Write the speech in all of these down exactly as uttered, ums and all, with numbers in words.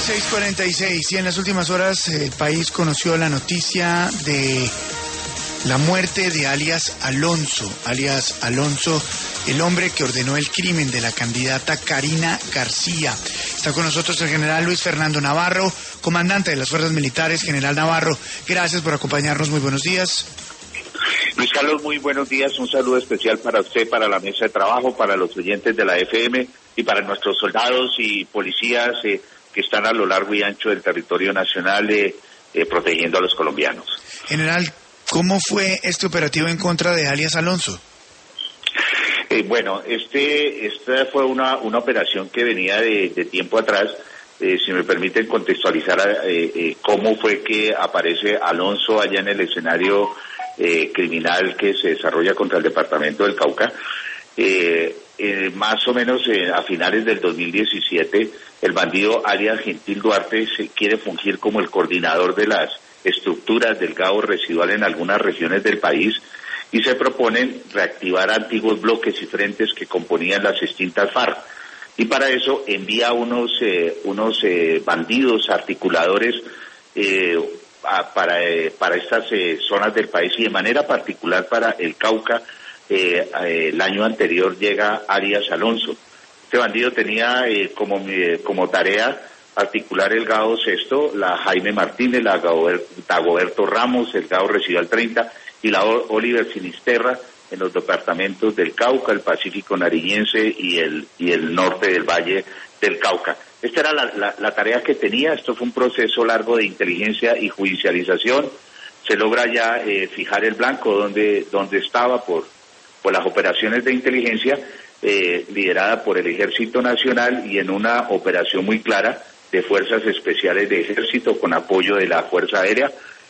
seis cuarenta y seis, y en las últimas horas el país conoció la noticia de la muerte de alias Alonso, alias Alonso, el hombre que ordenó el crimen de la candidata Karina García. Está con nosotros el general Luis Fernando Navarro, comandante de las Fuerzas Militares. General Navarro, gracias por acompañarnos, muy buenos días. Luis Carlos, muy buenos días, un saludo especial para usted, para la mesa de trabajo, para los oyentes de la F M y para nuestros soldados y policías eh, que están a lo largo y ancho del territorio nacional eh, eh, protegiendo a los colombianos. General, ¿cómo fue este operativo en contra de alias Alonso? Eh, bueno, este esta fue una, una operación que venía de, de tiempo atrás. Eh, si me permiten contextualizar eh, eh, cómo fue que aparece Alonso allá en el escenario eh, criminal que se desarrolla contra el departamento del Cauca. Eh, eh, más o menos eh, a finales del dos mil diecisiete, el bandido alias Gentil Duarte se quiere fungir como el coordinador de las estructuras del gado residual en algunas regiones del país y se proponen reactivar antiguos bloques y frentes que componían las extintas FARC. Y para eso envía unos eh, unos eh, bandidos articuladores eh, a, para eh, para estas eh, zonas del país y de manera particular para el Cauca. Eh, eh, el año anterior llega alias Alonso. Este bandido tenía eh, como eh, como tarea articular el Gado Sexto, la Jaime Martínez, la Dagoberto Ramos, el Gado Residual treinta y la Oliver Sinisterra en los departamentos del Cauca, el Pacífico Nariñense y el y el norte del Valle del Cauca. Esta era la, la, la tarea que tenía. Esto fue un proceso largo de inteligencia y judicialización. Se logra ya eh, fijar el blanco donde donde estaba por por las operaciones de inteligencia eh, liderada por el Ejército Nacional y en una operación muy clara de Fuerzas Especiales de Ejército con apoyo de la Fuerza Aérea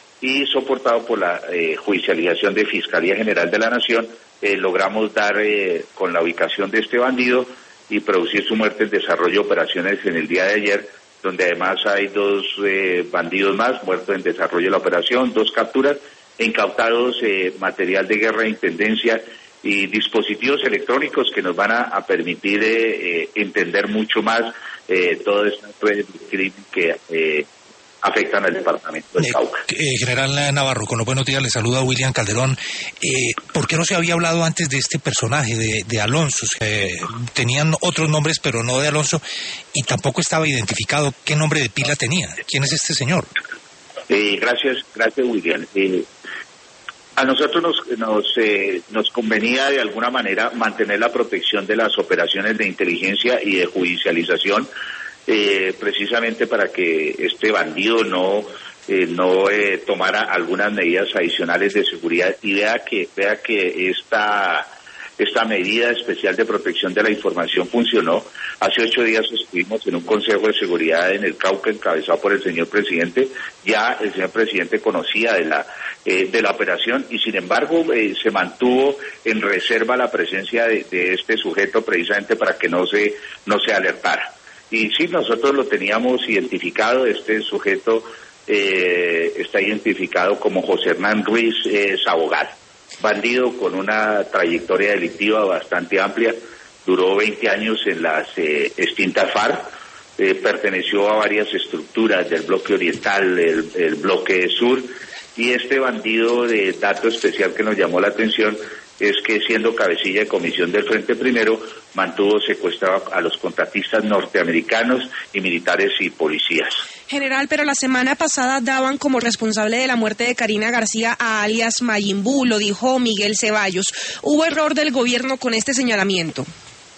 y soportado por la eh, judicialización de Fiscalía General de la Nación, eh, logramos dar eh, con la ubicación de este bandido y producir su muerte en desarrollo de operaciones en el día de ayer, donde además hay dos eh, bandidos más muertos en desarrollo de la operación, dos capturas, incautados eh, material de guerra e intendencia y dispositivos electrónicos que nos van a, a permitir eh, eh, entender mucho más eh, todas estas redes de crimen que eh, afectan al departamento del Cauca. Eh, eh, General Navarro, con los buenos días, le saluda William Calderón. Eh, ¿Por qué no se había hablado antes de este personaje, de, de Alonso? Eh, tenían otros nombres, pero no de Alonso, y tampoco estaba identificado qué nombre de pila tenía. ¿Quién es este señor? Eh, gracias, gracias William. Eh, A nosotros nos nos, eh, nos convenía de alguna manera mantener la protección de las operaciones de inteligencia y de judicialización, eh, precisamente para que este bandido no eh, no eh, tomara algunas medidas adicionales de seguridad y vea que vea que esta esta medida especial de protección de la información funcionó. Hace ocho días estuvimos en un Consejo de Seguridad en el Cauca encabezado por el señor presidente. Ya el señor presidente conocía de la eh, de la operación y sin embargo eh, se mantuvo en reserva la presencia de, de este sujeto precisamente para que no se no se alertara. Y sí, nosotros lo teníamos identificado. Este sujeto eh, está identificado como José Hernán Ruiz eh, Sabogal, bandido con una trayectoria delictiva bastante amplia. Duró veinte años en las eh, extintas FARC, eh, perteneció a varias estructuras del bloque oriental, el, el bloque sur, y este bandido, de dato especial que nos llamó la atención, es que siendo cabecilla de comisión del Frente Primero, mantuvo secuestrado a los contratistas norteamericanos y militares y policías. General, pero la semana pasada daban como responsable de la muerte de Karina García a alias Majin Buu, lo dijo Miguel Ceballos. ¿Hubo error del gobierno con este señalamiento?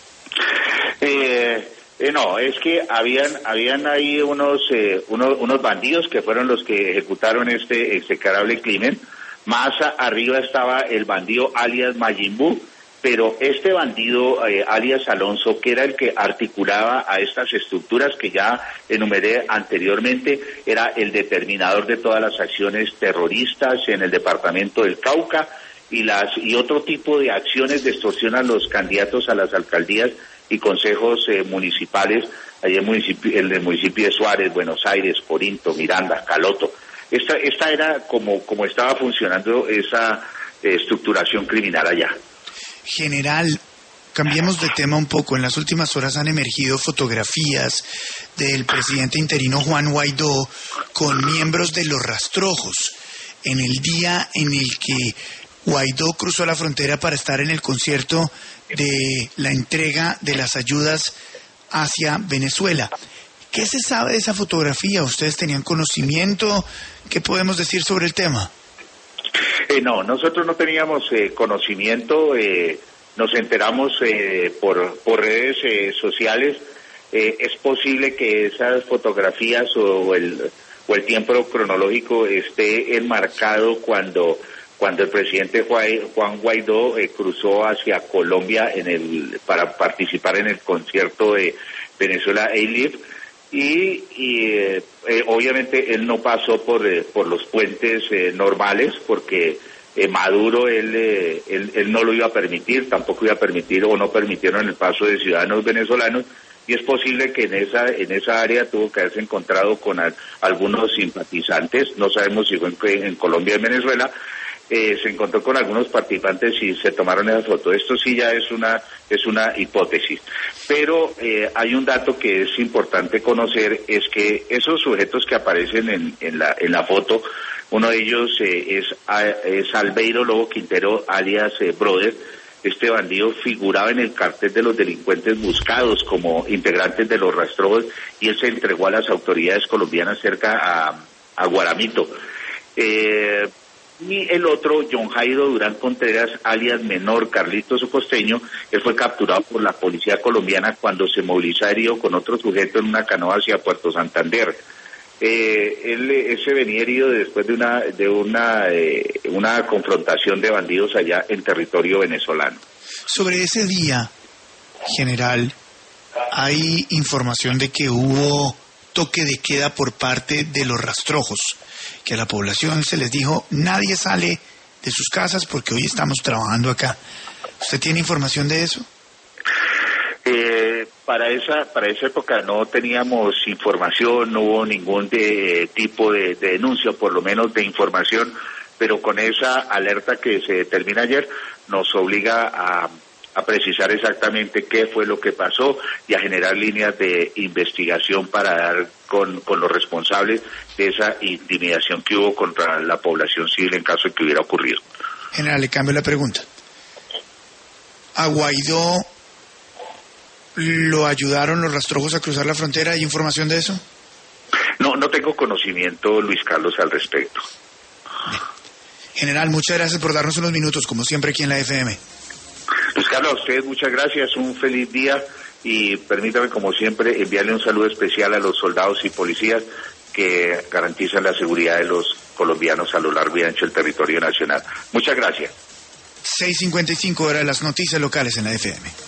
Eh, eh, no, es que habían habían ahí unos, eh, unos unos bandidos que fueron los que ejecutaron este execrable crimen. Más arriba estaba el bandido alias Majin Buu, pero este bandido eh, alias Alonso, que era el que articulaba a estas estructuras que ya enumeré anteriormente, era el determinador de todas las acciones terroristas en el departamento del Cauca y las y otro tipo de acciones de extorsión a los candidatos a las alcaldías y consejos eh, municipales, allá en, municipio, en el municipio de Suárez, Buenos Aires, Corinto, Miranda, Caloto. Esta, esta era como, como estaba funcionando esa eh, estructuración criminal allá. General, cambiemos de tema un poco. En las últimas horas han emergido fotografías del presidente interino Juan Guaidó con miembros de los Rastrojos en el día en el que Guaidó cruzó la frontera para estar en el concierto de la entrega de las ayudas hacia Venezuela. ¿Qué se sabe de esa fotografía? ¿Ustedes tenían conocimiento? ¿Qué podemos decir sobre el tema? Eh, no, nosotros no teníamos eh, conocimiento, eh, nos enteramos eh, por, por redes eh, sociales. Eh, es posible que esas fotografías o el, o el tiempo cronológico esté enmarcado cuando, cuando el presidente Juan Guaidó eh, cruzó hacia Colombia en el, para participar en el concierto de Venezuela A-Live. Y, y eh, eh, obviamente él no pasó por eh, por los puentes eh, normales porque eh, Maduro él, eh, él él no lo iba a permitir, tampoco iba a permitir o no permitieron el paso de ciudadanos venezolanos, y es posible que en esa en esa área tuvo que haberse encontrado con al, algunos simpatizantes, no sabemos si fue en, en Colombia o en Venezuela. Eh, se encontró con algunos participantes y se tomaron esa foto. Esto sí ya es una es una hipótesis, pero eh, hay un dato que es importante conocer, es que esos sujetos que aparecen en, en la en la foto, uno de ellos eh, es, es Albeiro Lobo Quintero, alias eh, Brother. Este bandido figuraba en el cartel de los delincuentes buscados como integrantes de los Rastrojos, y él se entregó a las autoridades colombianas cerca a, a Guaramito. Eh, Y el otro, John Jairo Durán Contreras, alias Menor, Carlitos Costeño, él fue capturado por la policía colombiana cuando se movilizó herido con otro sujeto en una canoa hacia Puerto Santander. Eh, él, ese venía herido después de una de una eh, una confrontación de bandidos allá en territorio venezolano. Sobre ese día, general, hay información de que hubo toque de queda por parte de los Rastrojos, que a la población se les dijo, nadie sale de sus casas porque hoy estamos trabajando acá. ¿Usted tiene información de eso? Eh, para esa para esa época no teníamos información, no hubo ningún de, tipo de, de denuncia, por lo menos de información, pero con esa alerta que se determina ayer nos obliga a, a precisar exactamente qué fue lo que pasó y a generar líneas de investigación para dar con, con los responsables de esa intimidación que hubo contra la población civil en caso de que hubiera ocurrido. General, le cambio la pregunta. ¿A Guaidó lo ayudaron los Rastrojos a cruzar la frontera? ¿Hay información de eso? No, no tengo conocimiento, Luis Carlos, al respecto. Bien. General, muchas gracias por darnos unos minutos, como siempre aquí en la F M. Luis Carlos, a ustedes muchas gracias, un feliz día, y permítame, como siempre, enviarle un saludo especial a los soldados y policías que garantizan la seguridad de los colombianos a lo largo y ancho del territorio nacional. Muchas gracias. seis cincuenta y cinco, hora de las noticias locales en la F M.